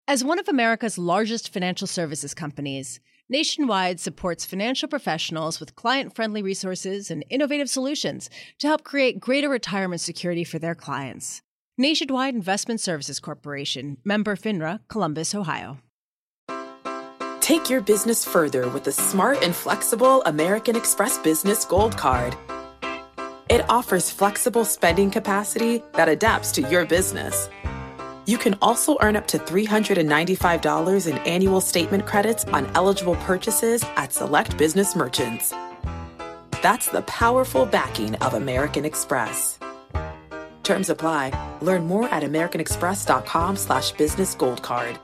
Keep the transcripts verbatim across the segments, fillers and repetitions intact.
As one of America's largest financial services companies, Nationwide supports financial professionals with client-friendly resources and innovative solutions to help create greater retirement security for their clients. Nationwide Investment Services Corporation, member FINRA, Columbus, Ohio. Take your business further with the smart and flexible American Express Business Gold Card. It offers flexible spending capacity that adapts to your business. You can also earn up to three hundred ninety-five dollars in annual statement credits on eligible purchases at select business merchants. That's the powerful backing of American Express. Terms apply. Learn more at americanexpress.com slash business gold card.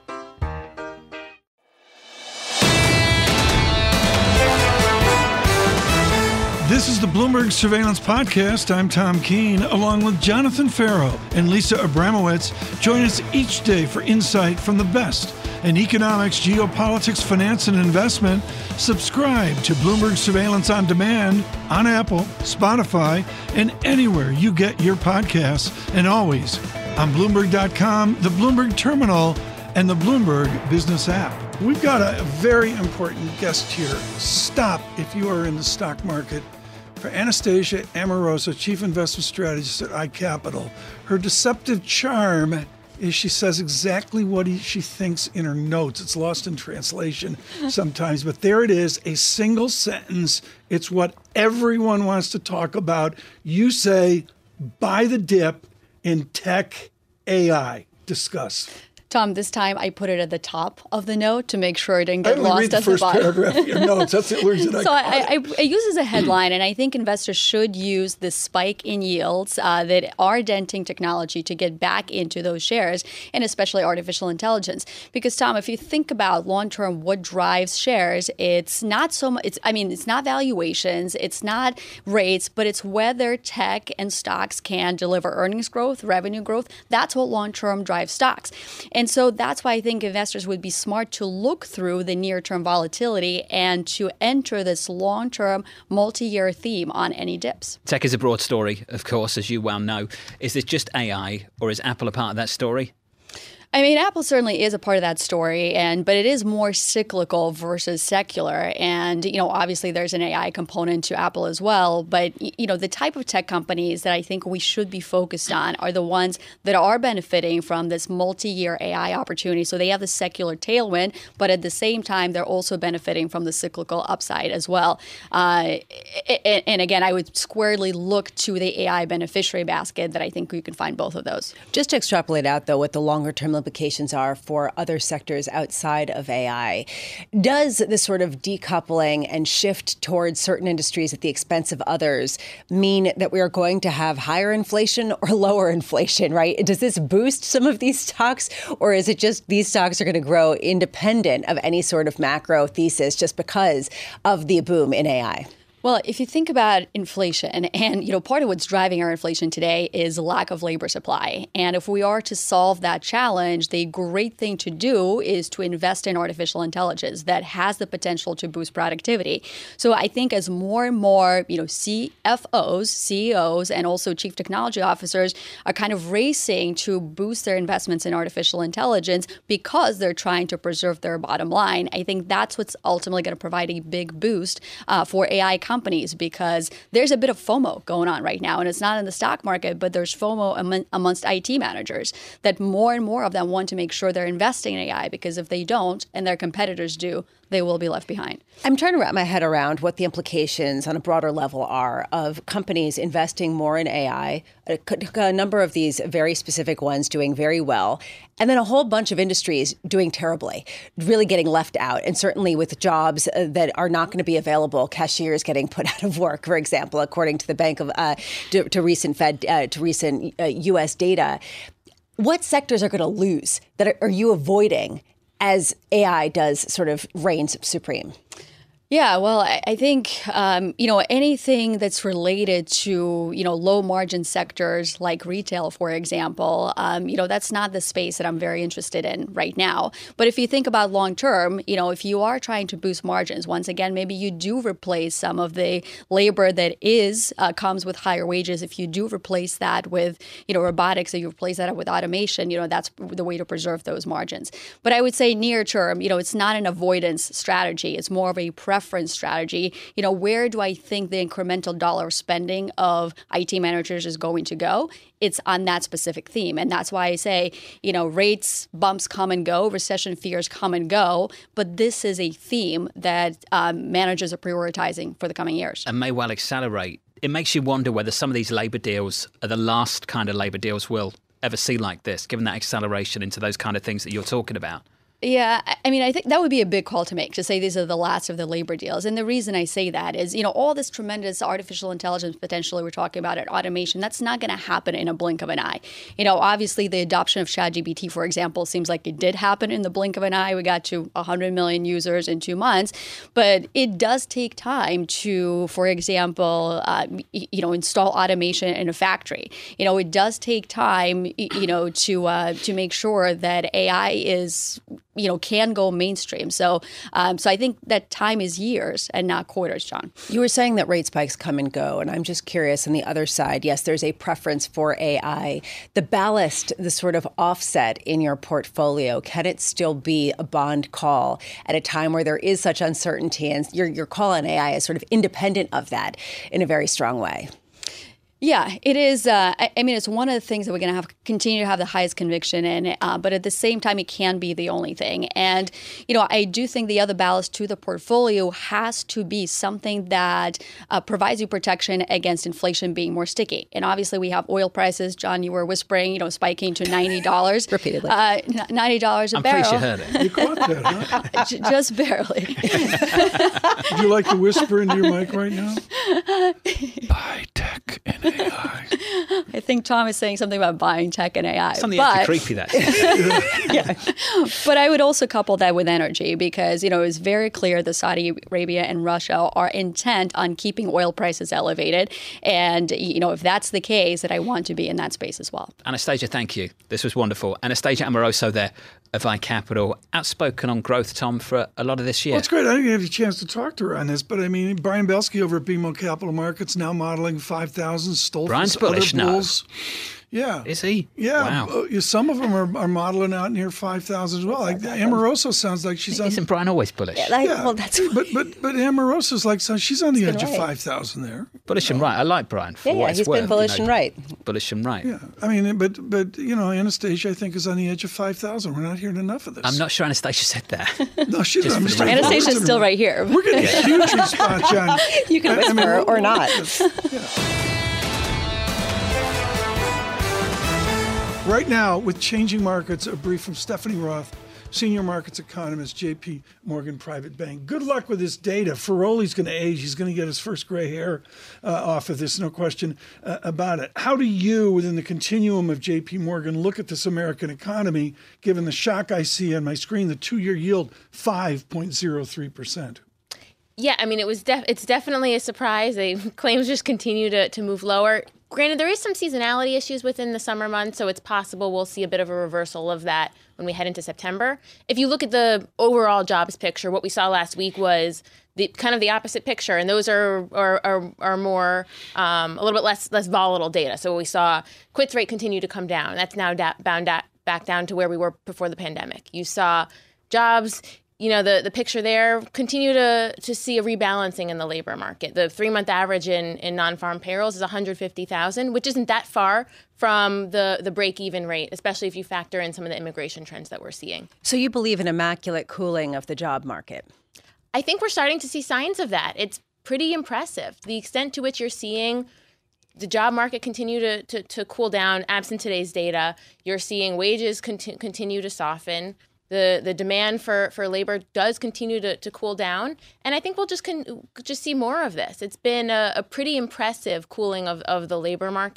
This is the Bloomberg Surveillance Podcast. I'm Tom Keene, along with Jonathan Farrow and Lisa Abramowitz. Join us each day for insight from the best in economics, geopolitics, finance, and investment. Subscribe to Bloomberg Surveillance on Demand on Apple, Spotify, and anywhere you get your podcasts, and always on Bloomberg dot com, the Bloomberg Terminal, and the Bloomberg Business app. We've got a very important guest here. Stop if you are in the stock market. For Anastasia Amoroso, Chief Investment Strategist at iCapital. Her deceptive charm is she says exactly what he, she thinks in her notes. It's lost in translation sometimes, but there it is, a single sentence. It's what everyone wants to talk about. You say, buy the dip in tech A I. Discuss. Tom, this time I put it at the top of the note to make sure it didn't get I lost read the at the first bottom. paragraph of your notes. That's the reason I So I, I, I, I use it as a headline, and I think investors should use the spike in yields uh, that are denting technology to get back into those shares, and especially artificial intelligence. Because, Tom, if you think about long-term what drives shares, it's not so much, it's, I mean, it's not valuations, it's not rates, but it's whether tech and stocks can deliver earnings growth, revenue growth. That's what long-term drives stocks. And so that's why I think investors would be smart to look through the near-term volatility and to enter this long-term, multi-year theme on any dips. Tech is a broad story, of course, as you well know. Is this just A I, or is Apple a part of that story? I mean, Apple certainly is a part of that story, and but it is more cyclical versus secular. And, you know, obviously there's an A I component to Apple as well. But, you know, the type of tech companies that I think we should be focused on are the ones that are benefiting from this multi-year A I opportunity. So they have the secular tailwind, but at the same time, they're also benefiting from the cyclical upside as well. Uh, and, and again, I would squarely look to the A I beneficiary basket that I think you can find both of those. Just to extrapolate out, though, what the longer-term implications are for other sectors outside of A I. Does this sort of decoupling and shift towards certain industries at the expense of others mean that we are going to have higher inflation or lower inflation, right? Does this boost some of these stocks, or is it just these stocks are going to grow independent of any sort of macro thesis just because of the boom in A I? Well, if you think about inflation, and you know, part of what's driving our inflation today is lack of labor supply. And if we are to solve that challenge, the great thing to do is to invest in artificial intelligence that has the potential to boost productivity. So I think as more and more, you know, C F Os, C E Os, and also chief technology officers are kind of racing to boost their investments in artificial intelligence because they're trying to preserve their bottom line, I think that's what's ultimately going to provide a big boost uh, for A I companies. companies because there's a bit of FOMO going on right now. And it's not in the stock market, but there's FOMO am- amongst I T managers that more and more of them want to make sure they're investing in A I, because if they don't and their competitors do, they will be left behind. I'm trying to wrap my head around what the implications on a broader level are of companies investing more in A I, a, a number of these very specific ones doing very well, and then a whole bunch of industries doing terribly, really getting left out. And certainly with jobs uh, that are not going to be available, cashiers getting put out of work, for example, according to the Bank of, uh, to, to recent Fed, uh, to recent uh, U S data. What sectors are going to lose that are, are you avoiding as A I does sort of reigns supreme? Yeah, well, I, I think, um, you know, anything that's related to, you know, low margin sectors like retail, for example, um, you know, that's not the space that I'm very interested in right now. But if you think about long term, you know, if you are trying to boost margins, once again, maybe you do replace some of the labor that is uh, comes with higher wages. If you do replace that with, you know, robotics, or you replace that with automation, you know, that's the way to preserve those margins. But I would say near term, you know, it's not an avoidance strategy. It's more of a preference strategy. You know, where do I think the incremental dollar spending of I T managers is going to go? It's on that specific theme. And that's why I say, you know, rates bumps come and go, recession fears come and go, but this is a theme that um, managers are prioritizing for the coming years. And may well accelerate. It makes you wonder whether some of these labor deals are the last kind of labor deals we'll ever see like this, given that acceleration into those kind of things that you're talking about. Yeah, I mean, I think that would be a big call to make, to say these are the last of the labor deals. And the reason I say that is, you know, all this tremendous artificial intelligence potentially we're talking about at automation, that's not going to happen in a blink of an eye. You know, obviously the adoption of ChatGPT, for example, seems like it did happen in the blink of an eye. We got to one hundred million users in two months. But it does take time to, for example, uh, you know, install automation in a factory. You know, it does take time, you know, to uh, to make sure that A I is, you know, can go mainstream. So um, so I think that time is years and not quarters, John. You were saying that rate spikes come and go, and I'm just curious on the other side, yes, there's a preference for A I. The ballast, the sort of offset in your portfolio, can it still be a bond call at a time where there is such uncertainty, and your, your call on A I is sort of independent of that in a very strong way? Yeah, it is. Uh, I, I mean, it's one of the things that we're going to have continue to have the highest conviction in. Uh, but at the same time, it can be the only thing. And, you know, I do think the other ballast to the portfolio has to be something that uh, provides you protection against inflation being more sticky. And obviously, we have oil prices. John, you were whispering, you know, spiking to ninety dollars. Repeatedly. Uh, ninety dollars a I'm barrel. pretty sure you heard it. You caught that, huh? J- Just barely. Would you like to whisper into your mic right now? Buy tech and A I. I think Tom is saying something about buying tech and A I. Something but, extra creepy, that. yeah. But I would also couple that with energy because, you know, it's very clear that Saudi Arabia and Russia are intent on keeping oil prices elevated. And, you know, if that's the case, that I want to be in that space as well. Anastasia, thank you. This was wonderful. Anastasia Amoroso there of iCapital. Outspoken on growth, Tom, for a lot of this year. Well, it's great. I didn't have a chance to talk to her on this, but I mean, Brian Belsky over at B M O Capital Markets now modeling five thousand. Stolf's Brian's bullish other now. bulls. Yeah. Is he? Yeah. Wow. Uh, some of them are, are modeling out near five thousand as well. Like Amoroso sounds like she's on. Isn't Brian always bullish? Yeah, like, Yeah, well, that's but but but Amoroso's like so she's on the edge been of right. five thousand there. Bullish and right. I like Brian for Yeah, what yeah, it's he's worth, been bullish you know. and right. Bullish and right. Yeah, I mean, but but you know, Anastasia I think is on the edge of five thousand. We're not hearing enough of this. I'm not sure Anastasia said that. No, she Just I'm for just the trying to record. put Anastasia's words in still her right here. We're getting a huge response, John. You can I- I whisper mean, or not. Right now, with changing markets, a brief from Stephanie Roth, senior markets economist, J P Morgan Private Bank. Good luck with this data. Feroli's going to age. He's going to get his first gray hair uh, off of this, no question uh, about it. How do you, within the continuum of J P Morgan, look at this American economy, given the shock I see on my screen, the two-year yield, five point zero three percent? Yeah, I mean, it was def- it's definitely a surprise. They claims just continue to, to move lower. Granted, there is some seasonality issues within the summer months, so it's possible we'll see a bit of a reversal of that when we head into September. If you look at the overall jobs picture, what we saw last week was the kind of the opposite picture, and those are are are, are more um, a little bit less less volatile data. So we saw quits rate continue to come down. That's now da- bound da- back down to where we were before the pandemic. You saw jobs. You know, the, the picture there, continue to to see a rebalancing in the labor market. The three-month average in, in non-farm payrolls is one hundred fifty thousand, which isn't that far from the, the break-even rate, especially if you factor in some of the immigration trends that we're seeing. So you believe in immaculate cooling of the job market? I think we're starting to see signs of that. It's pretty impressive. The extent to which you're seeing the job market continue to, to, to cool down, absent today's data, you're seeing wages conti- continue to soften. The the demand for, for labor does continue to, to cool down. And I think we'll just con- just see more of this. It's been a, a pretty impressive cooling of, of the labor market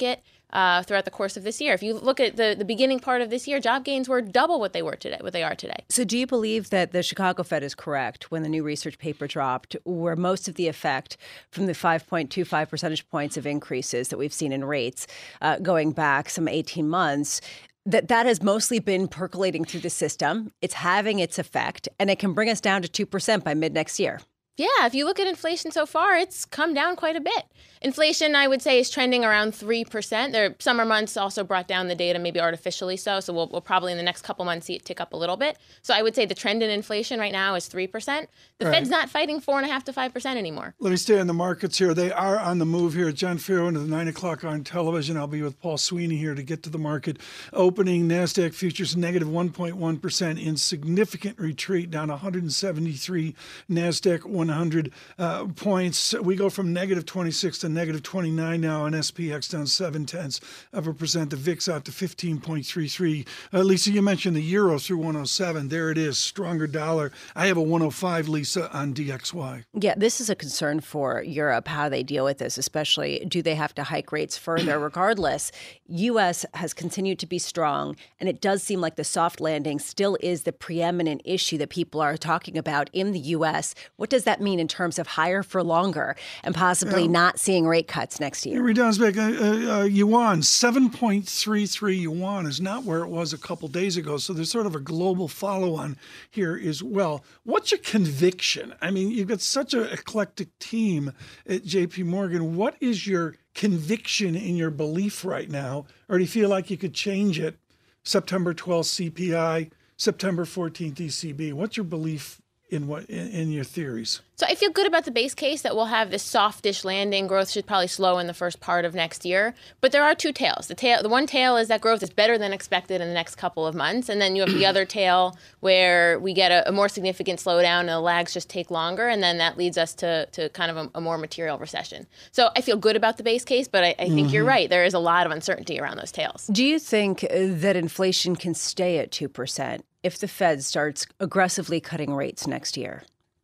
uh, throughout the course of this year. If you look at the, the beginning part of this year, job gains were double what they were today, what they are today. So do you believe that the Chicago Fed is correct when the new research paper dropped, where most of the effect from the five point two five percentage points of increases that we've seen in rates uh, going back some eighteen months, that that has mostly been percolating through the system, it's having its effect, and it can bring us down to two percent by mid next year? Yeah, if you look at inflation so far, it's come down quite a bit. Inflation, I would say, is trending around three percent. Their summer months also brought down the data, maybe artificially so. So we'll, we'll probably in the next couple months see it tick up a little bit. So I would say the trend in inflation right now is three percent. The Right. Fed's not fighting four point five to five percent anymore. Let me stay on the markets here. They are on the move here. John Farrow into the nine o'clock on television. I'll be with Paul Sweeney here to get to the market. Opening NASDAQ futures negative one point one percent in significant retreat, down one hundred seventy-three NASDAQ one hundred uh, points. We go from negative twenty-six to negative twenty-nine now, and S P X down seven tenths of a percent. The V I X out to fifteen point three three. Uh, Lisa, you mentioned the euro through one oh seven. There it is, stronger dollar. I have a one oh five, Lisa, on D X Y. Yeah, this is a concern for Europe, how they deal with this, especially do they have to hike rates further? Regardless, U S has continued to be strong, and it does seem like the soft landing still is the preeminent issue that people are talking about in the U S. What does that mean in terms of higher for longer and possibly Yeah. not seeing rate cuts next Here year? we down back. Uh, uh, uh, yuan, seven point three three yuan is not where it was a couple days ago. So there's sort of a global follow-on here as well. What's your conviction? I mean, you've got such an eclectic team at J P Morgan. What is your conviction in your belief right now? Or do you feel like you could change it? September twelfth C P I, September fourteenth E C B. What's your belief in what in, in your theories? So I feel good about the base case that we'll have this softish landing. Growth should probably slow in the first part of next year. But there are two tails. The tail, the one tail is that growth is better than expected in the next couple of months. And then you have the other tail where we get a, a more significant slowdown and the lags just take longer. And then that leads us to, to kind of a, a more material recession. So I feel good about the base case, but I, I think mm-hmm. you're right. There is a lot of uncertainty around those tails. Do you think that inflation can stay at two percent if the Fed starts aggressively cutting rates next year?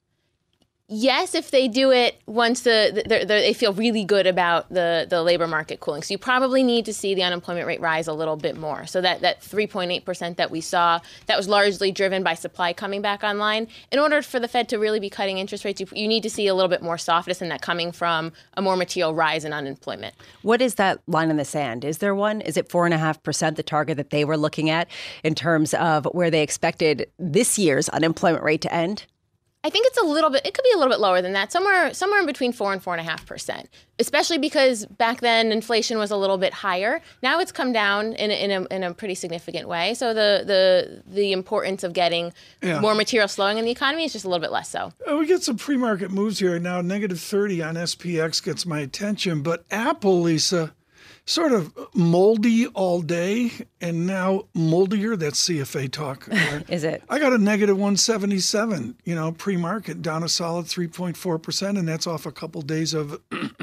Yes, if they do it once the, the, the they feel really good about the, the labor market cooling. So you probably need to see the unemployment rate rise a little bit more. So that, that three point eight percent that we saw, that was largely driven by supply coming back online. In order for the Fed to really be cutting interest rates, you, you need to see a little bit more softness in that coming from a more material rise in unemployment. What is that line in the sand? Is there one? Is it four point five percent, the target that they were looking at in terms of where they expected this year's unemployment rate to end? I think it's a little bit, it could be a little bit lower than that, somewhere somewhere in between four and four and a half percent, especially because back then inflation was a little bit higher. Now it's come down in a, in a, in a pretty significant way. So the the the importance of getting yeah. more material slowing in the economy is just a little bit less so. Uh, we get some pre-market moves here. Now, negative thirty on S P X gets my attention, but Apple, Lisa, sort of moldy all day, and now moldier. That's C F A talk. Is it? I got a negative one seventy-seven, you know, pre-market, down a solid three point four percent, and that's off a couple days of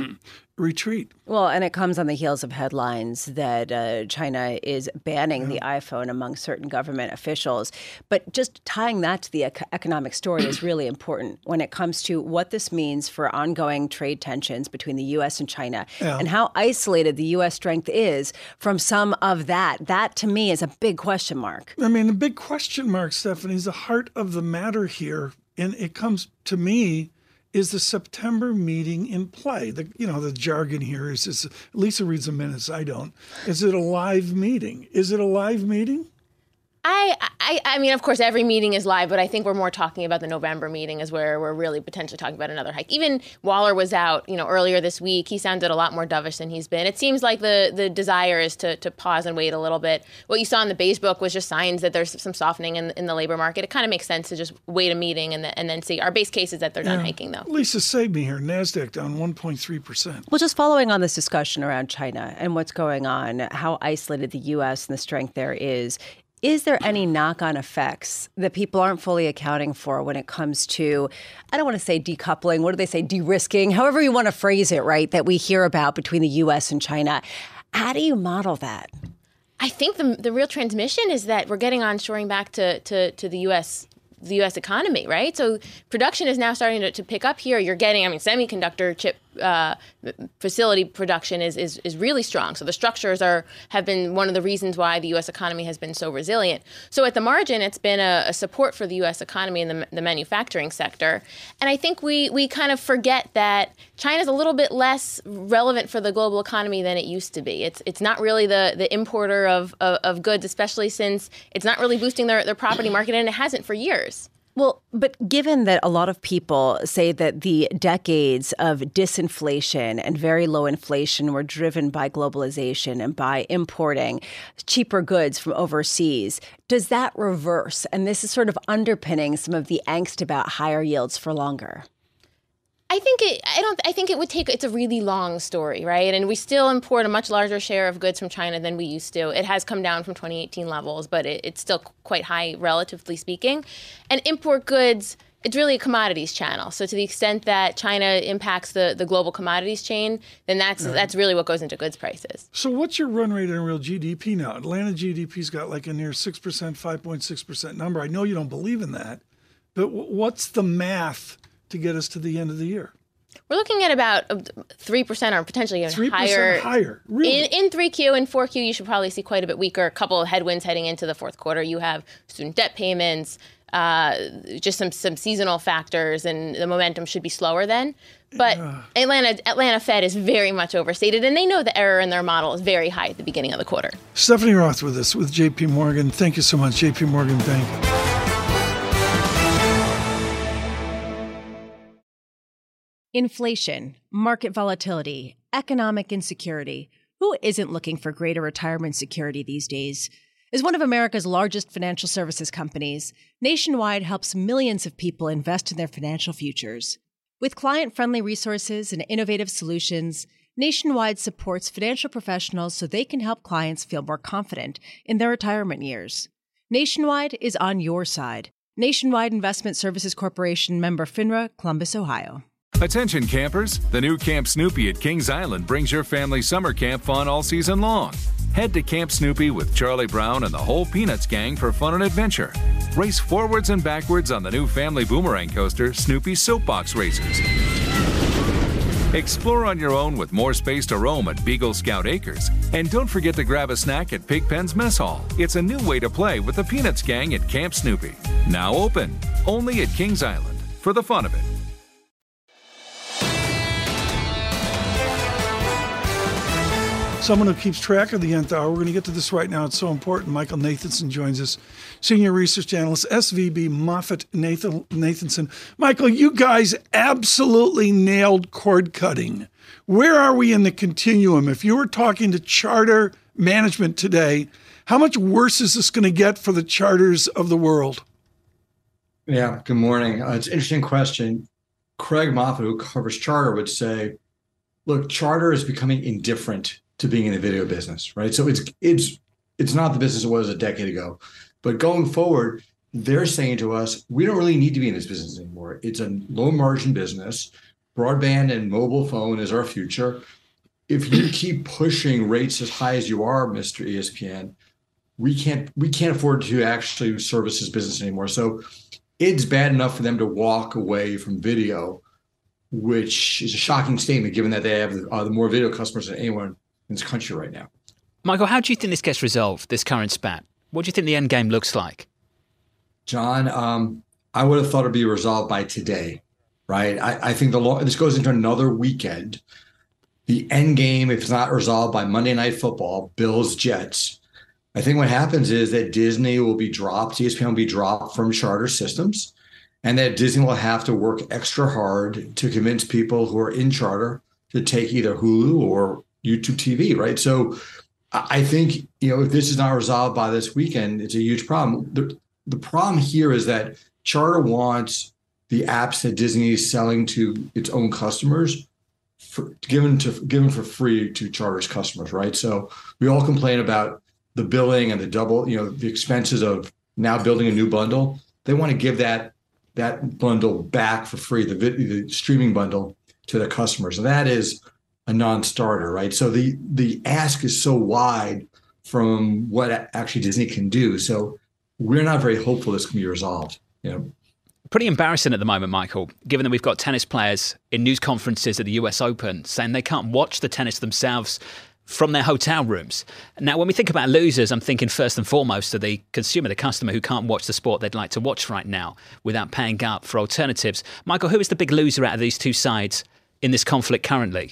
retreat. Well, and it comes on the heels of headlines that uh, China is banning yeah. the iPhone among certain government officials. But just tying that to the ec- economic story is really important when it comes to what this means for ongoing trade tensions between the U S and China yeah. and how isolated the U S strength is from some of that. That, to me, is a big question mark. I mean, the big question mark, Stephanie, is the heart of the matter here. And it comes to me, is the September meeting in play? The you know the jargon here is, is Lisa reads the minutes, I don't. Is it a live meeting? Is it a live meeting? I, I I mean, of course, every meeting is live, but I think we're more talking about the November meeting is where we're really potentially talking about another hike. Even Waller was out, you know, earlier this week. He sounded a lot more dovish than he's been. It seems like the the desire is to to pause and wait a little bit. What you saw in the Beige Book was just signs that there's some softening in in the labor market. It kind of makes sense to just wait a meeting and, the, and then see. Our base case is that they're done yeah. hiking, though. Lisa, save me here. NASDAQ down one point three percent. Well, just following on this discussion around China and what's going on, how isolated the U S and the strength there is, is there any knock-on effects that people aren't fully accounting for when it comes to, I don't want to say decoupling, what do they say, de-risking, however you want to phrase it, right, that we hear about between the U S and China? How do you model that? I think the the real transmission is that we're getting onshoring back to, to, to the U S the U S economy, right? So production is now starting to, to pick up here. You're getting, I mean, semiconductor chip uh, facility production is, is is really strong. So the structures are have been one of the reasons why the U S economy has been so resilient. So at the margin, it's been a, a support for the U S economy and the, the manufacturing sector. And I think we we kind of forget that China's a little bit less relevant for the global economy than it used to be. It's it's not really the, the importer of, of, of goods, especially since it's not really boosting their, their property market, and it hasn't for years. Well, but given that a lot of people say that the decades of disinflation and very low inflation were driven by globalization and by importing cheaper goods from overseas, does that reverse? And this is sort of underpinning some of the angst about higher yields for longer. I think it. I don't. I think it would take. It's a really long story, right? And we still import a much larger share of goods from China than we used to. It has come down from twenty eighteen levels, but it, it's still quite high, relatively speaking. And import goods, it's really a commodities channel. So to the extent that China impacts the, the global commodities chain, then that's right. that's really what goes into goods prices. So what's your run rate on real G D P now? Atlanta G D P's got like a near six percent, five point six percent number. I know you don't believe in that, but what's the math to get us to the end of the year? We're looking at about three percent or potentially even three percent higher. higher, really? In, in three Q and four Q, you should probably see quite a bit weaker. A couple of headwinds heading into the fourth quarter. You have student debt payments, uh, just some some seasonal factors, and the momentum should be slower then. But yeah. Atlanta Atlanta Fed is very much overstated, and they know the error in their model is very high at the beginning of the quarter. Stephanie Roth with us with J P Morgan. Thank you so much, J P Morgan Bank. Inflation, market volatility, economic insecurity. Who isn't looking for greater retirement security these days? As one of America's largest financial services companies, Nationwide helps millions of people invest in their financial futures. With client-friendly resources and innovative solutions, Nationwide supports financial professionals so they can help clients feel more confident in their retirement years. Nationwide is on your side. Nationwide Investment Services Corporation, member FINRA, Columbus, Ohio. Attention campers, the new Camp Snoopy at Kings Island brings your family summer camp fun all season long. Head to Camp Snoopy with Charlie Brown and the whole Peanuts gang for fun and adventure. Race forwards and backwards on the new family boomerang coaster, Snoopy's Soapbox Racers. Explore on your own with more space to roam at Beagle Scout Acres. And don't forget to grab a snack at Pigpen's Mess Hall. It's a new way to play with the Peanuts gang at Camp Snoopy. Now open, only at Kings Island, for the fun of it. Someone who keeps track of the nth hour. We're going to get to this right now. It's so important. Michael Nathanson joins us, Senior Research Analyst, S V B Moffett Nathan, Nathanson. Michael, you guys absolutely nailed cord cutting. Where are we in the continuum? If you were talking to charter management today, how much worse is this going to get for the charters of the world? Yeah, good morning. Uh, it's an interesting question. Craig Moffett, who covers charter, would say, look, charter is becoming indifferent to being in the video business, right? So it's it's it's not the business it was a decade ago. But going forward, they're saying to us, we don't really need to be in this business anymore. It's a low margin business. Broadband and mobile phone is our future. If you keep pushing rates as high as you are, Mister E S P N, we can't we can't afford to actually service this business anymore. So it's bad enough for them to walk away from video, which is a shocking statement given that they have uh, the more video customers than anyone in this country right now. Michael, how do you think this gets resolved, this current spat? What do you think the end game looks like? John, um, I would have thought it'd be resolved by today, right? I, I think the law, this goes into another weekend. The end game, if it's not resolved by Monday Night Football, Bills, Jets, I think what happens is that Disney will be dropped, E S P N will be dropped from charter systems, and that Disney will have to work extra hard to convince people who are in charter to take either Hulu or YouTube T V, right? So I think, you know, if this is not resolved by this weekend, it's a huge problem. The, the problem here is that charter wants the apps that Disney is selling to its own customers for, given to given for free to charter's customers, right? So we all complain about the billing and the double, you know, the expenses of now building a new bundle. They want to give that that bundle back for free, the, the streaming bundle, to their customers. And that is a non-starter, right? So the the ask is so wide from what actually Disney can do. So we're not very hopeful this can be resolved. You know. Pretty embarrassing at the moment, Michael, given that we've got tennis players in news conferences at the U S Open saying they can't watch the tennis themselves from their hotel rooms. Now, when we think about losers, I'm thinking first and foremost of the consumer, the customer who can't watch the sport they'd like to watch right now without paying up for alternatives. Michael, who is the big loser out of these two sides in this conflict currently?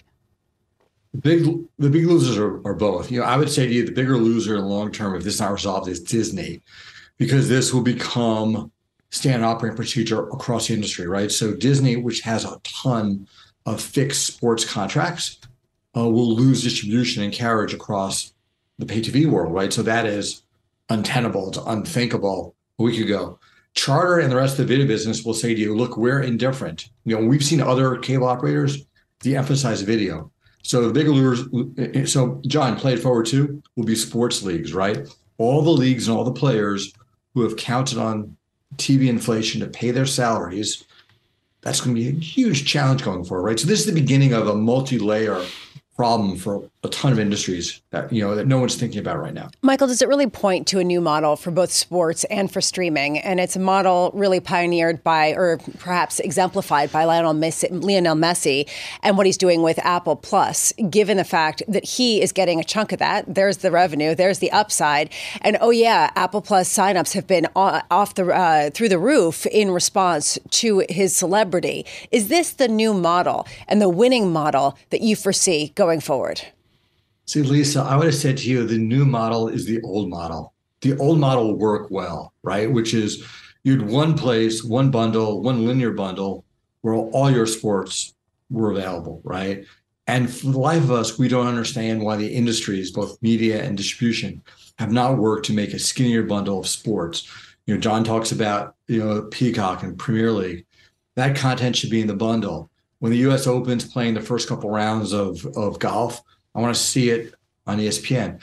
The big, the big losers are, are both. You know, I would say to you, the bigger loser in the long term, if this is not resolved, is Disney, because this will become standard operating procedure across the industry, right? So Disney, which has a ton of fixed sports contracts, uh, will lose distribution and carriage across the pay T V world, right? So that is untenable. It's unthinkable a week ago. Charter and the rest of the video business will say to you, look, we're indifferent. You know, we've seen other cable operators de-emphasize video. So the big losers, so John, play it forward too, will be sports leagues, right? All the leagues and all the players who have counted on T V inflation to pay their salaries, that's going to be a huge challenge going forward, right? So this is the beginning of a multi-layer problem for a ton of industries that, you know, that no one's thinking about right now. Michael, does it really point to a new model for both sports and for streaming? And it's a model really pioneered by, or perhaps exemplified by Lionel Messi, Lionel Messi and what he's doing with Apple Plus, given the fact that he is getting a chunk of that. There's the revenue, there's the upside. And oh yeah, Apple Plus signups have been off the uh, through the roof in response to his celebrity. Is this the new model and the winning model that you foresee going going forward? See, Lisa, I would have said to you, the new model is the old model. The old model will work well, right? Which is you had one place, one bundle, one linear bundle where all your sports were available, right? And for the life of us, we don't understand why the industries, both media and distribution, have not worked to make a skinnier bundle of sports. You know, John talks about, you know, Peacock and Premier League. That content should be in the bundle. When the U S Open's playing the first couple rounds of, of golf, I want to see it on E S P N.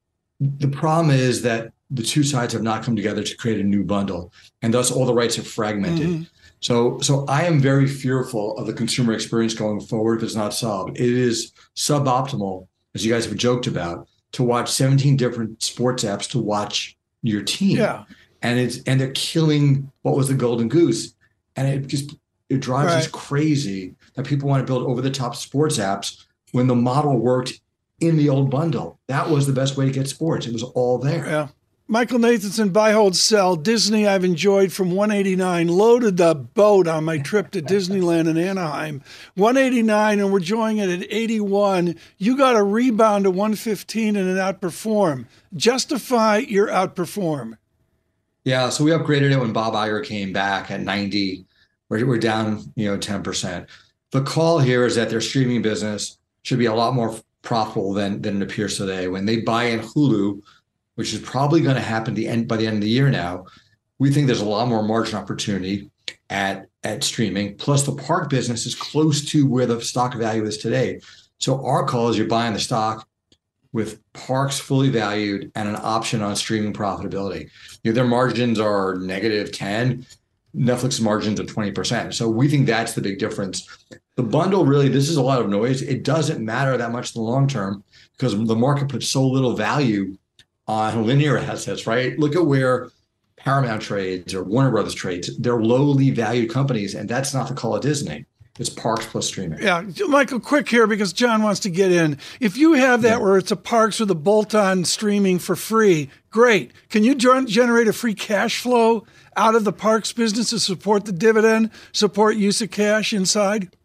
The problem is that the two sides have not come together to create a new bundle, and thus all the rights are fragmented. Mm-hmm. So, so I am very fearful of the consumer experience going forward if it's not solved. It is suboptimal, as you guys have joked about, to watch seventeen different sports apps to watch your team. Yeah. And it's and they're killing what was the golden goose. And it just it drives right. us crazy that people want to build over-the-top sports apps when the model worked in the old bundle. That was the best way to get sports. It was all there. Yeah. Michael Nathanson, buy, hold, sell. Disney I've enjoyed from one eighty-nine. Loaded the boat on my trip to Disneyland in Anaheim. one eighty-nine, and we're enjoying it at eighty-one. You got a rebound to one fifteen and an outperform. Justify your outperform. Yeah, so we upgraded it when Bob Iger came back at ninety. We're, we're down, you know, ten percent. The call here is that their streaming business should be a lot more profitable than, than it appears today. When they buy in Hulu, which is probably going to happen the end by the end of the year now, we think there's a lot more margin opportunity at, at streaming. Plus, the park business is close to where the stock value is today. So our call is you're buying the stock with parks fully valued and an option on streaming profitability. You know, their margins are negative ten. Netflix margins are twenty percent. So we think that's the big difference. The bundle, really, this is a lot of noise. It doesn't matter that much in the long term because the market puts so little value on linear assets, right? Look at where Paramount trades or Warner Brothers trades. They're lowly valued companies, and that's not the call of Disney. It's parks plus streaming. Yeah. Michael, quick here because John wants to get in. If you have that yeah. where it's a parks with a bolt-on streaming for free, great. Can you generate a free cash flow out of the parks business to support the dividend, support use of cash inside?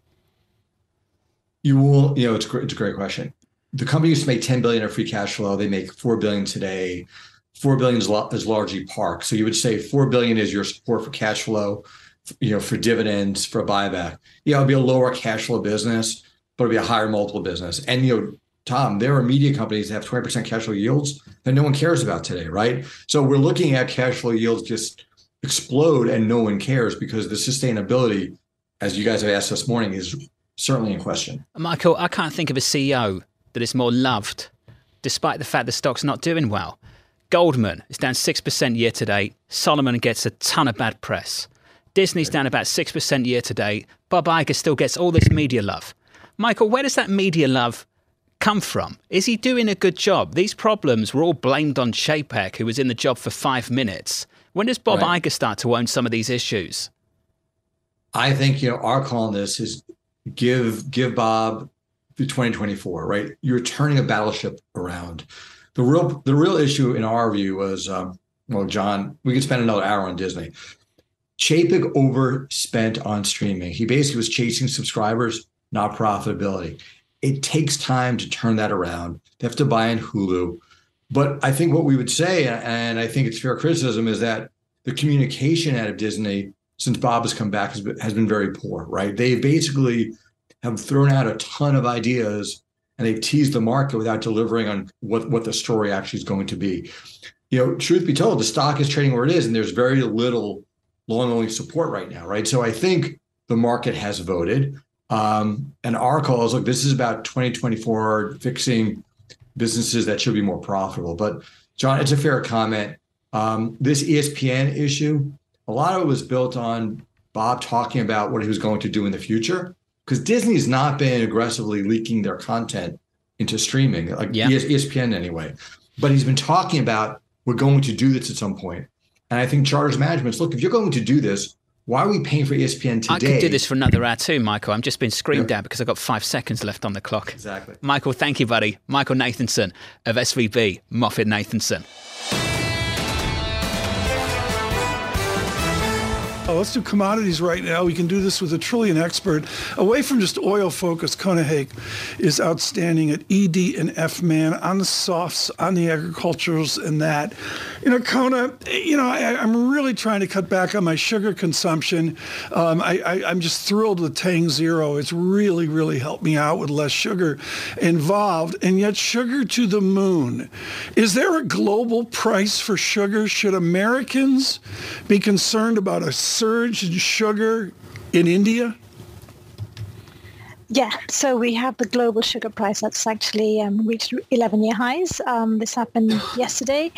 You will, you know, it's, it's a great question. The company used to make ten billion dollars of free cash flow. They make four billion dollars today. four billion dollars is, is largely parks. So you would say four billion dollars is your support for cash flow, you know, for dividends, for a buyback. Yeah, it'll be a lower cash flow business, but it'll be a higher multiple business. And, you know, Tom, there are media companies that have twenty percent cash flow yields that no one cares about today, right? So we're looking at cash flow yields just explode and no one cares because the sustainability, as you guys have asked this morning, is certainly in question. Michael, I can't think of a C E O that is more loved, despite the fact the stock's not doing well. Goldman is down six percent year to date. Solomon gets a ton of bad press. Disney's down about six percent year to date. Bob Iger still gets all this media love. Michael, where does that media love come from? Is he doing a good job? These problems were all blamed on Chapek, who was in the job for five minutes. When does Bob right. Iger start to own some of these issues? I think, you know, our call on this is give give Bob the twenty twenty-four, right? You're turning a battleship around. The real the real issue in our view was, um, well, John, we could spend another hour on Disney. Chapek overspent on streaming. He basically was chasing subscribers, not profitability. It takes time to turn that around. They have to buy in Hulu. But I think what we would say, and I think it's fair criticism, is that the communication out of Disney since Bob has come back has been, has been very poor, right? They basically have thrown out a ton of ideas and they've teased the market without delivering on what, what the story actually is going to be. You know, truth be told, the stock is trading where it is, and there's very little long-only support right now, right? So I think the market has voted. Um, and our call is, look, this is about twenty twenty-four fixing businesses that should be more profitable. But John, it's a fair comment. Um, this E S P N issue, a lot of it was built on Bob talking about what he was going to do in the future, because Disney's not been aggressively leaking their content into streaming, like yeah. E S P N anyway. But he's been talking about, we're going to do this at some point. And I think Charter's management's, look, if you're going to do this, why are we paying for E S P N today? I could do this for another hour too, Michael. I'm just being screamed yeah. at because I've got five seconds left on the clock. Exactly. Michael, thank you, buddy. Michael Nathanson of S V B, MoffettNathanson. Oh, let's do commodities right now. We can do this with a Trillion expert. Away from just oil focus, Kona Haque is outstanding at E D and F man on the softs, on the agriculturals and that. You know, Kona, you know, I, I'm really trying to cut back on my sugar consumption. Um, I, I, I'm just thrilled with Tang Zero. It's really, really helped me out with less sugar involved, and yet sugar to the moon. Is there a global price for sugar? Should Americans be concerned about a surge in sugar in India? Yeah, so we have the global sugar price that's actually um, reached eleven-year highs. Um, this happened yesterday.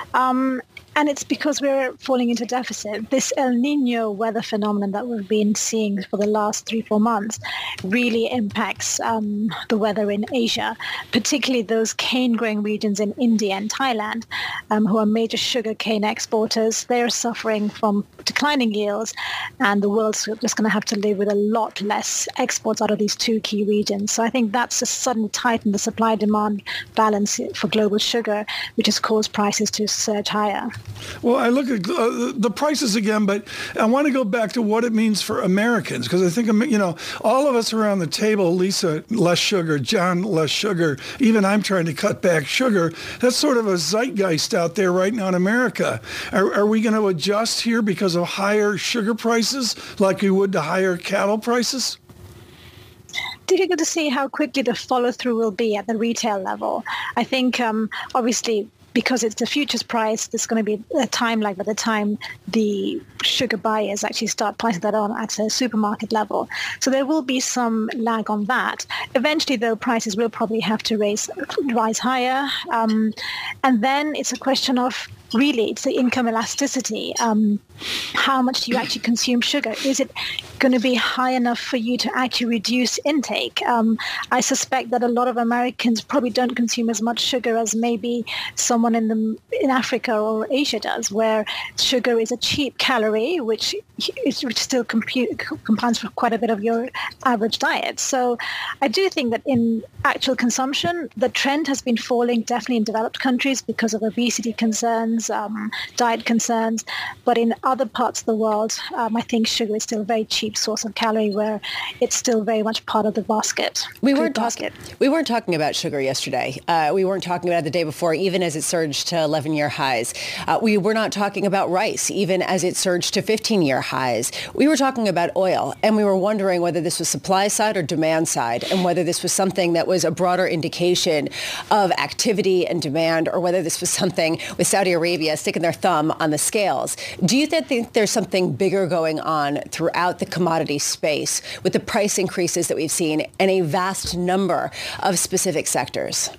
Um, And it's because we're falling into deficit. This El Nino weather phenomenon that we've been seeing for the last three, four months really impacts um, the weather in Asia, particularly those cane-growing regions in India and Thailand, um, who are major sugar cane exporters. They're suffering from declining yields, and the world's just going to have to live with a lot less exports out of these two key regions. So I think that's just suddenly tightened the supply-demand balance for global sugar, which has caused prices to surge higher. Well, I look at uh, the prices again, but I want to go back to what it means for Americans, because I think, you know, all of us around the table, Lisa, less sugar, John, less sugar, even I'm trying to cut back sugar. That's sort of a zeitgeist out there right now in America. Are, are we going to adjust here because of higher sugar prices like we would to higher cattle prices? Difficult to see how quickly the follow-through will be at the retail level. I think, um, obviously, because it's the futures price, there's going to be a time lag by the time the sugar buyers actually start passing that on at a supermarket level. So there will be some lag on that. Eventually, though, prices will probably have to raise, rise higher. Um, and then it's a question of, really, it's the income elasticity. Um, how much do you actually consume sugar? Is it going to be high enough for you to actually reduce intake? Um, I suspect that a lot of Americans probably don't consume as much sugar as maybe someone in the in Africa or Asia does, where sugar is a cheap calorie, which is which still compute, compounds for quite a bit of your average diet. So I do think that in actual consumption, the trend has been falling definitely in developed countries because of obesity concerns, um, diet concerns, but in other parts of the world, um, I think sugar is still a very cheap source of calorie, where it's still very much part of the basket. We weren't talking. We weren't talking about sugar yesterday. Uh, we weren't talking about it the day before, even as it surged to eleven-year highs. Uh, we were not talking about rice, even as it surged to fifteen-year highs. We were talking about oil, and we were wondering whether this was supply side or demand side, and whether this was something that was a broader indication of activity and demand, or whether this was something with Saudi Arabia sticking their thumb on the scales. Do you think there's something bigger going on throughout the commodity space with the price increases that we've seen in a vast number of specific sectors?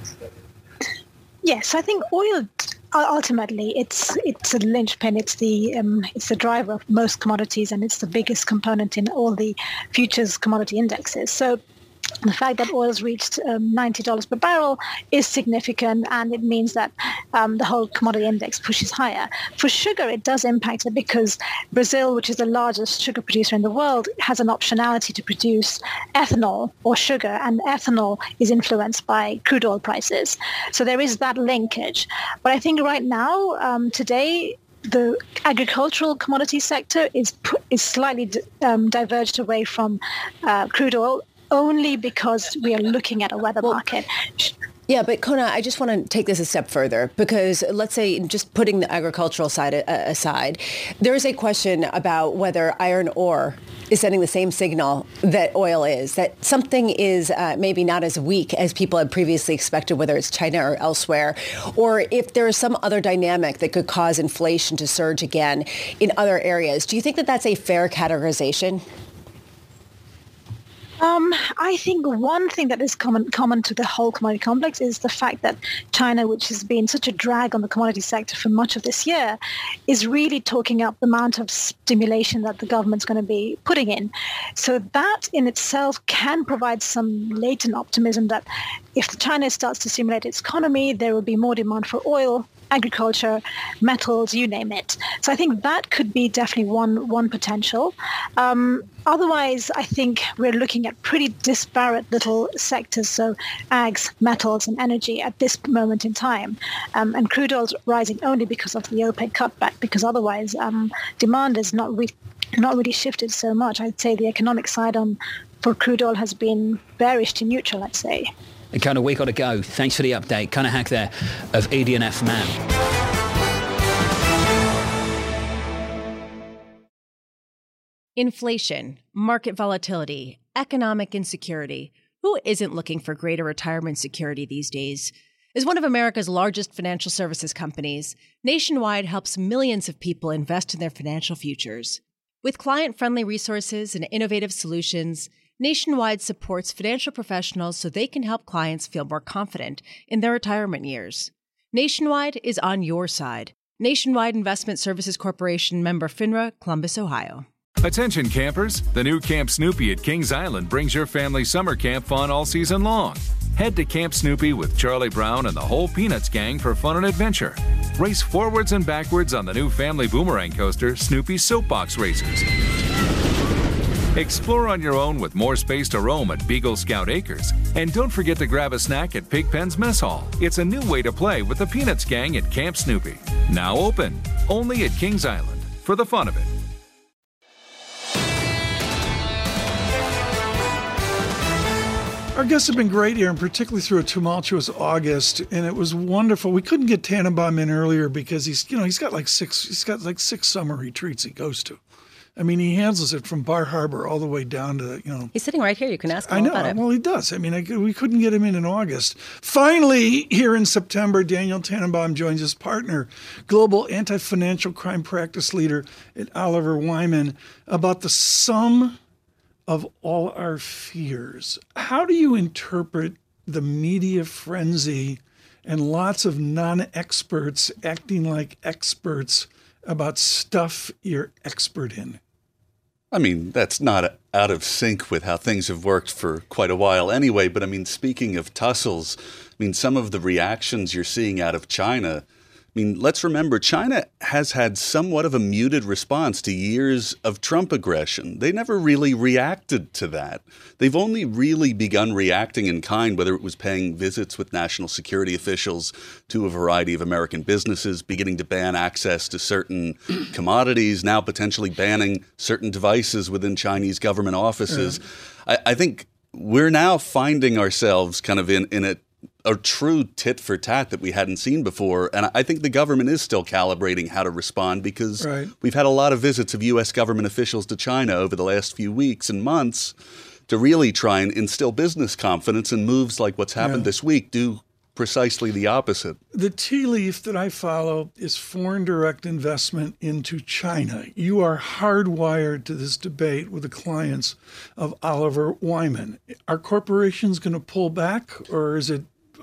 Yes, I think oil ultimately it's it's a linchpin. It's the um, it's the driver of most commodities, and it's the biggest component in all the futures commodity indexes. So the fact that oil's reached um, ninety dollars per barrel is significant, and it means that um, the whole commodity index pushes higher. For sugar, it does impact it because Brazil, which is the largest sugar producer in the world, has an optionality to produce ethanol or sugar, and ethanol is influenced by crude oil prices. So there is that linkage. But I think right now, um, today, the agricultural commodity sector is is slightly um, diverged away from uh, crude oil, only because we are looking at a weather well, market. Yeah, but Kona, I just want to take this a step further, because let's say, just putting the agricultural side aside, there is a question about whether iron ore is sending the same signal that oil is, that something is uh, maybe not as weak as people had previously expected, whether it's China or elsewhere, or if there is some other dynamic that could cause inflation to surge again in other areas. Do you think that that's a fair categorization? Um, I think one thing that is common common to the whole commodity complex is the fact that China, which has been such a drag on the commodity sector for much of this year, is really talking up the amount of stimulation that the government's going to be putting in. So that in itself can provide some latent optimism that if China starts to stimulate its economy, there will be more demand for oil, agriculture, metals, you name it. So I think that could be definitely one one potential. Um, otherwise, I think we're looking at pretty disparate little sectors, so ags, metals, and energy at this moment in time. Um, and crude oil's rising only because of the OPEC cutback, because otherwise um, demand is not re- not really shifted so much. I'd say the economic side on for crude oil has been bearish to neutral, I'd say. And Kona, we got to go. Thanks for the update. Kona Hack there of E D and F Man. Inflation, market volatility, economic insecurity. Who isn't looking for greater retirement security these days? As one of America's largest financial services companies, Nationwide helps millions of people invest in their financial futures. With client-friendly resources and innovative solutions, Nationwide supports financial professionals so they can help clients feel more confident in their retirement years. Nationwide is on your side. Nationwide Investment Services Corporation, member FINRA, Columbus, Ohio. Attention campers, the new Camp Snoopy at Kings Island brings your family summer camp fun all season long. Head to Camp Snoopy with Charlie Brown and the whole Peanuts gang for fun and adventure. Race forwards and backwards on the new family boomerang coaster, Snoopy Soapbox Racers. Explore on your own with more space to roam at Beagle Scout Acres. And don't forget to grab a snack at Pigpen's Mess Hall. It's a new way to play with the Peanuts gang at Camp Snoopy. Now open, only at Kings Island, for the fun of it. Our guests have been great here, and particularly through a tumultuous August, and it was wonderful. We couldn't get Tannenbaum in earlier because he's, you know, he's got like six, he's got like six summer retreats he goes to. I mean, he handles it from Bar Harbor all the way down to, you know. He's sitting right here. You can ask him I know. about it. Well, he does. I mean, I, we couldn't get him in in August. Finally, here in September, Daniel Tannenbaum joins his partner, global anti-financial crime practice leader at Oliver Wyman, about the sum of all our fears. How do you interpret the media frenzy and lots of non-experts acting like experts about stuff you're expert in? I mean, that's not out of sync with how things have worked for quite a while anyway. But I mean, speaking of tussles, I mean, some of the reactions you're seeing out of China, I mean, let's remember, China has had somewhat of a muted response to years of Trump aggression. They never really reacted to that. They've only really begun reacting in kind, whether it was paying visits with national security officials to a variety of American businesses, beginning to ban access to certain commodities, now potentially banning certain devices within Chinese government offices. Yeah. I, I think we're now finding ourselves kind of in, in a a true tit for tat that we hadn't seen before. And I think the government is still calibrating how to respond because right. we've had a lot of visits of U S government officials to China over the last few weeks and months to really try and instill business confidence, and moves like what's happened yeah. this week do precisely the opposite. The tea leaf that I follow is foreign direct investment into China. You are hardwired to this debate with the clients of Oliver Wyman. Are corporations going to pull back, or is it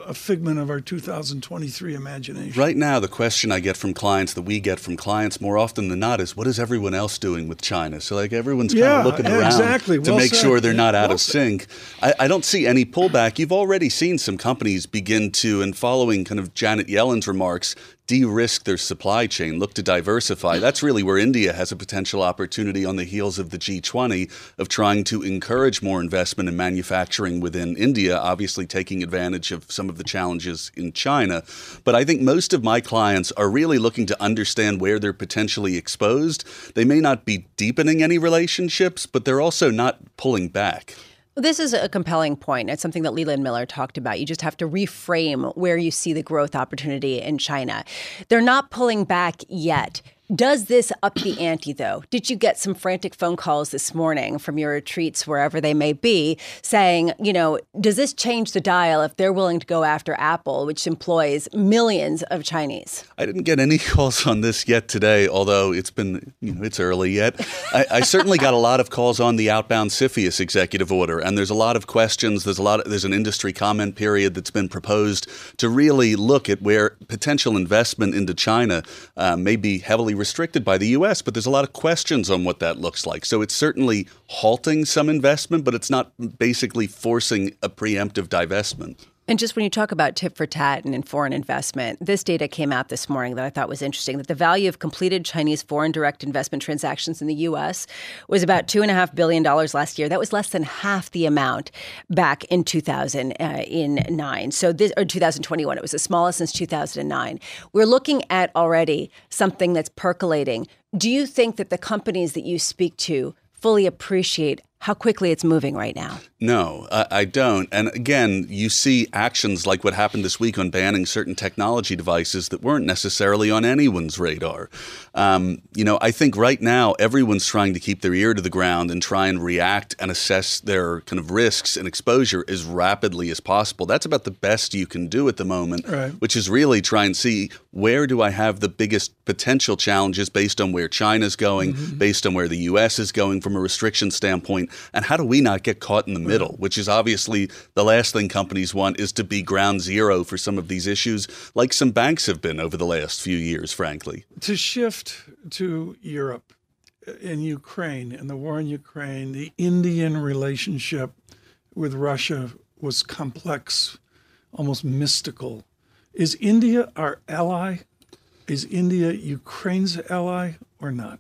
a figment of our two thousand twenty-three imagination. Right now, the question I get from clients, that we get from clients more often than not, is what is everyone else doing with China? So like everyone's kind yeah, of looking around exactly. to well make said. sure they're not yeah, out well of sync. I, I don't see any pullback. You've already seen some companies begin to, and following kind of Janet Yellen's remarks, de-risk their supply chain, look to diversify. That's really where India has a potential opportunity on the heels of the G twenty of trying to encourage more investment in manufacturing within India, obviously taking advantage of some of the challenges in China. But I think most of my clients are really looking to understand where they're potentially exposed. They may not be deepening any relationships, but they're also not pulling back. This is a compelling point. It's something that Leland Miller talked about. You just have to reframe where you see the growth opportunity in China. They're not pulling back yet. Does this up the ante, though? Did you get some frantic phone calls this morning from your retreats, wherever they may be, saying, you know, does this change the dial if they're willing to go after Apple, which employs millions of Chinese? I didn't get any calls on this yet today, although it's been, you know, it's early yet. I, I certainly got a lot of calls on the outbound CFIUS executive order, and there's a lot of questions. There's a lot. Of, there's an industry comment period that's been proposed to really look at where potential investment into China uh, may be heavily restricted by the U S, but there's a lot of questions on what that looks like. So it's certainly halting some investment, but it's not basically forcing a preemptive divestment. And just when you talk about tit for tat and in foreign investment, this data came out this morning that I thought was interesting, that the value of completed Chinese foreign direct investment transactions in the U S was about two point five billion dollars last year. That was less than half the amount back in two thousand nine. So this, or two thousand twenty-one, it was the smallest since two thousand nine. We're looking at already something that's percolating. Do you think that the companies that you speak to fully appreciate how quickly it's moving right now? No, I, I don't. And again, you see actions like what happened this week on banning certain technology devices that weren't necessarily on anyone's radar. Um, you know, I think right now everyone's trying to keep their ear to the ground and try and react and assess their kind of risks and exposure as rapidly as possible. That's about the best you can do at the moment, right, which is really try and see where do I have the biggest potential challenges based on where China's going, mm-hmm. based on where the U S is going from a restriction standpoint. And how do we not get caught in the middle, which is obviously the last thing companies want, is to be ground zero for some of these issues, like some banks have been over the last few years, frankly. To shift to Europe, in Ukraine, and the war in Ukraine, the Indian relationship with Russia was complex, almost mystical. Is India our ally? Is India Ukraine's ally or not?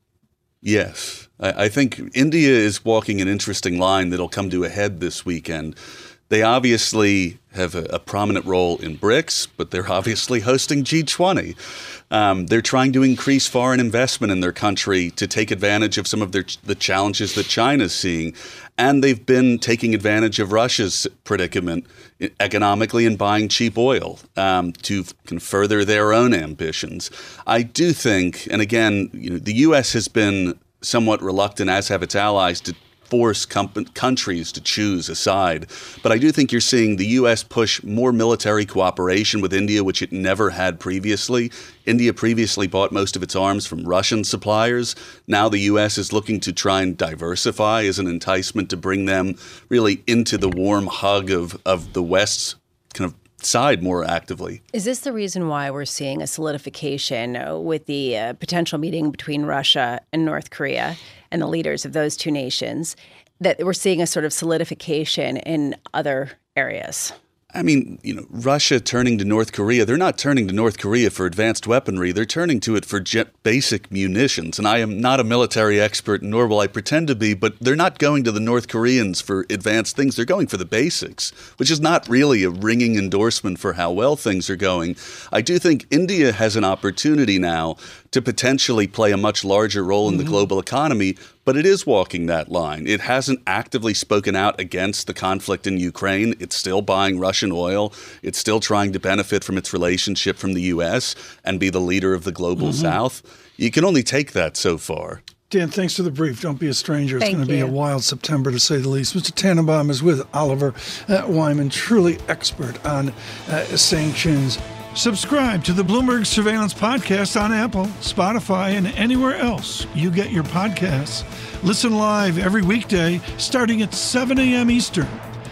Yes. I, I think India is walking an interesting line that'll come to a head this weekend. They obviously have a, a prominent role in BRICS, but they're obviously hosting G twenty. Um, they're trying to increase foreign investment in their country to take advantage of some of their, the challenges that China's seeing. And they've been taking advantage of Russia's predicament economically and buying cheap oil um, to can further their own ambitions. I do think, and again, you know, the U S has been somewhat reluctant, as have its allies, to force com- countries to choose a side. But I do think you're seeing the U S push more military cooperation with India, which it never had previously. India previously bought most of its arms from Russian suppliers. Now the U S is looking to try and diversify as an enticement to bring them really into the warm hug of, of the West's kind of side more actively. Is this the reason why we're seeing a solidification with the uh, potential meeting between Russia and North Korea and the leaders of those two nations, that we're seeing a sort of solidification in other areas? I mean, you know, Russia turning to North Korea, they're not turning to North Korea for advanced weaponry. They're turning to it for jet basic munitions. And I am not a military expert, nor will I pretend to be, but they're not going to the North Koreans for advanced things. They're going for the basics, which is not really a ringing endorsement for how well things are going. I do think India has an opportunity now to potentially play a much larger role in mm-hmm. the global economy, but it is walking that line. It hasn't actively spoken out against the conflict in Ukraine. It's still buying Russian oil. It's still trying to benefit from its relationship from the U S and be the leader of the global mm-hmm. South. You can only take that so far. Dan, thanks for the brief. Don't be a stranger. It's Thank going to be you. a wild September, to say the least. Mister Tannenbaum is with Oliver uh, Wyman, truly expert on uh, sanctions. Subscribe to the Bloomberg Surveillance Podcast on Apple, Spotify, and anywhere else you get your podcasts. Listen live every weekday starting at seven a.m. Eastern.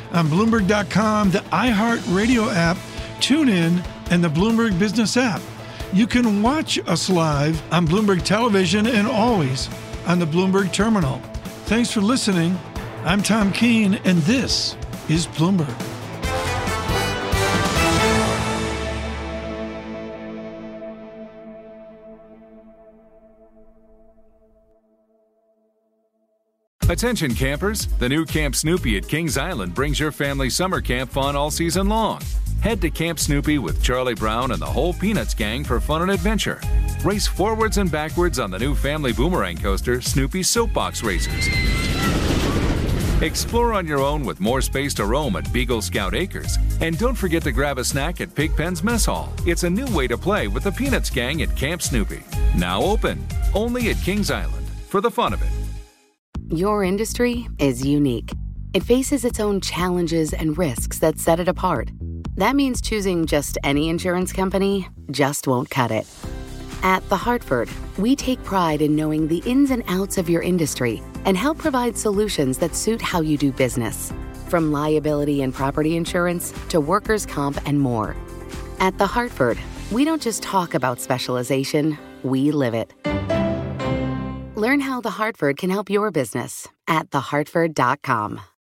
on Bloomberg dot com, the iHeartRadio app, TuneIn, and the Bloomberg Business app. You can watch us live on Bloomberg Television and always on the Bloomberg Terminal. Thanks for listening. I'm Tom Keene, and this is Bloomberg. Attention campers, the new Camp Snoopy at Kings Island brings your family summer camp fun all season long. Head to Camp Snoopy with Charlie Brown and the whole Peanuts gang for fun and adventure. Race forwards and backwards on the new family boomerang coaster, Snoopy Soapbox Racers. Explore on your own with more space to roam at Beagle Scout Acres. And don't forget to grab a snack at Pigpen's Mess Hall. It's a new way to play with the Peanuts gang at Camp Snoopy. Now open, only at Kings Island, for the fun of it. Your industry is unique. It faces its own challenges and risks that set it apart. That means choosing just any insurance company just won't cut it. At The Hartford, we take pride in knowing the ins and outs of your industry and help provide solutions that suit how you do business. From liability and property insurance to workers' comp and more. At The Hartford, we don't just talk about specialization, we live it. Learn how The Hartford can help your business at the hartford dot com.